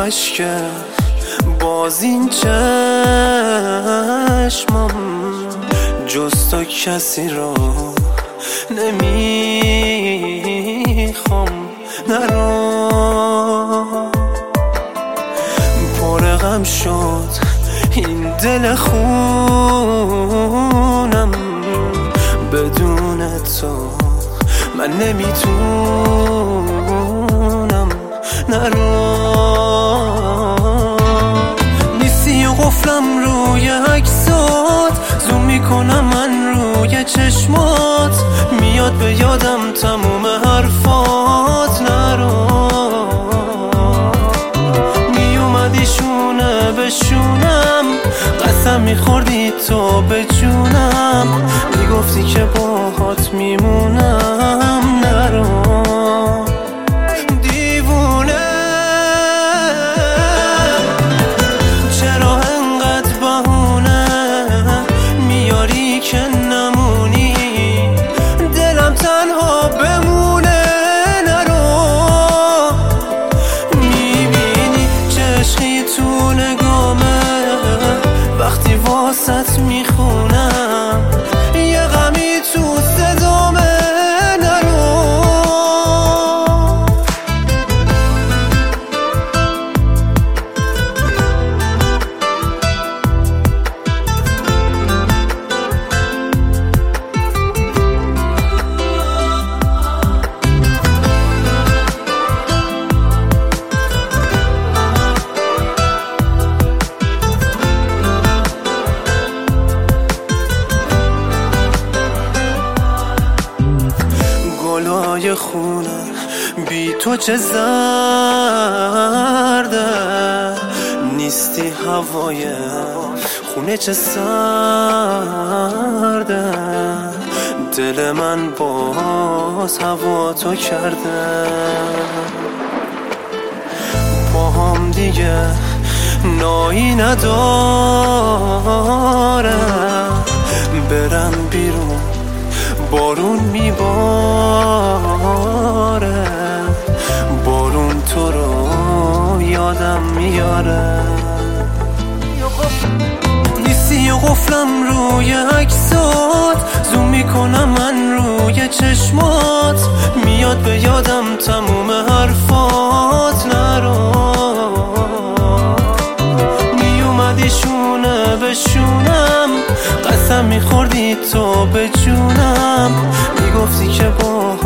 اشکه باز این چشمم جز تو کسی را نمیخوام. نرو پر غم شد این دل خونم، بدون تو من نمیتونم. نرو نیستی و قفلم روی عکسات، زوم میکنم من روی چشمات، میاد به یادم تموم حرفات. نرو میومدی شونه به شونم، قسم میخوردی تو به جونم، میگفتی که باهات میمونم. نرو دیوونه چرا انقدر بهونه میاری که نمونی، دلم تنها بمونه. نرو میبینی چشقی تو نگامه وقتی واسط میخونم، یه غمی تو صدامه. نرو گلای خونه بی تو چه زرده، نیستی هوای خونه چه سرده، دل من باز هوا تو کرده. با هم دیگه نایی نداره، برم بیرون بارون میباره، بارون تو رو یادم میاره. نیستی و قفلم روی عکسات، زوم میکنم من روی چشمات، میاد به یادم تموم حرفات. نرو میومدی شونه به شونم، قسم میخوردی تو به جونم، میگفتی که با